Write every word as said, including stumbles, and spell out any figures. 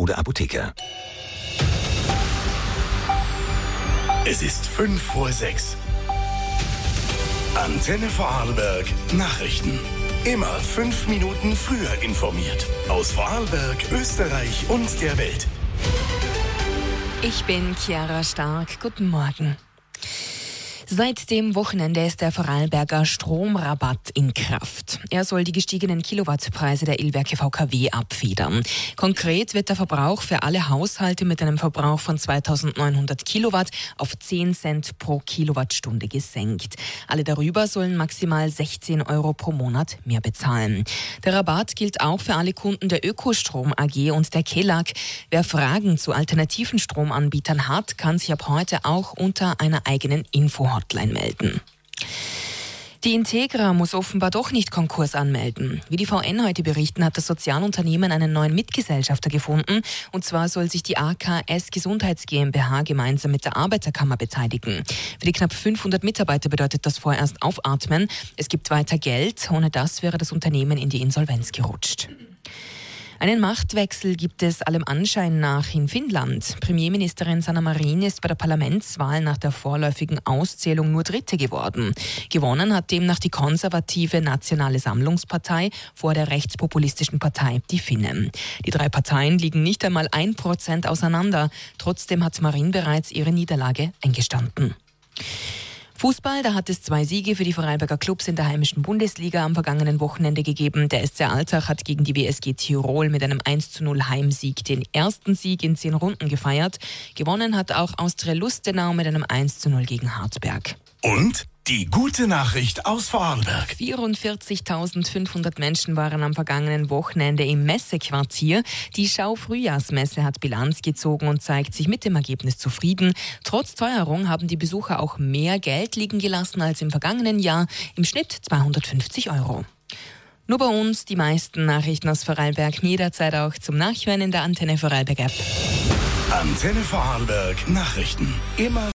oder Apotheker. Es ist fünf vor sechs. Antenne Vorarlberg Nachrichten. Immer fünf Minuten früher informiert. Aus Vorarlberg, Österreich und der Welt. Ich bin Chiara Stark. Guten Morgen. Seit dem Wochenende ist der Vorarlberger Stromrabatt in Kraft. Er soll die gestiegenen Kilowattpreise der Illwerke V K W abfedern. Konkret wird der Verbrauch für alle Haushalte mit einem Verbrauch von zweitausendneunhundert Kilowatt auf zehn Cent pro Kilowattstunde gesenkt. Alle darüber sollen maximal sechzehn Euro pro Monat mehr bezahlen. Der Rabatt gilt auch für alle Kunden der Ökostrom A G und der Kelag. Wer Fragen zu alternativen Stromanbietern hat, kann sich ab heute auch unter einer eigenen Info-Hotline melden. Die Integra muss offenbar doch nicht Konkurs anmelden. Wie die V N heute berichten, hat das Sozialunternehmen einen neuen Mitgesellschafter gefunden. Und zwar soll sich die A K S Gesundheits GmbH gemeinsam mit der Arbeiterkammer beteiligen. Für die knapp fünfhundert Mitarbeiter bedeutet das vorerst Aufatmen. Es gibt weiter Geld. Ohne das wäre das Unternehmen in die Insolvenz gerutscht. Einen Machtwechsel gibt es allem Anschein nach in Finnland. Premierministerin Sanna Marin ist bei der Parlamentswahl nach der vorläufigen Auszählung nur Dritte geworden. Gewonnen hat demnach die konservative Nationale Sammlungspartei vor der rechtspopulistischen Partei Die Finnen. Die drei Parteien liegen nicht einmal ein Prozent auseinander. Trotzdem hat Marin bereits ihre Niederlage eingestanden. Fußball, da hat es zwei Siege für die Vorarlberger Clubs in der heimischen Bundesliga am vergangenen Wochenende gegeben. Der S C Altach hat gegen die W S G Tirol mit einem eins zu null Heimsieg den ersten Sieg in zehn Runden gefeiert. Gewonnen hat auch Austria Lustenau mit einem eins zu null gegen Hartberg. Und die gute Nachricht aus Vorarlberg. vierundvierzigtausendfünfhundert Menschen waren am vergangenen Wochenende im Messequartier. Die Schau-Frühjahrsmesse hat Bilanz gezogen und zeigt sich mit dem Ergebnis zufrieden. Trotz Teuerung haben die Besucher auch mehr Geld liegen gelassen als im vergangenen Jahr, im Schnitt zweihundertfünfzig Euro. Nur bei uns die meisten Nachrichten aus Vorarlberg, jederzeit auch zum Nachhören in der Antenne Vorarlberg App. Antenne Vorarlberg Nachrichten. Immer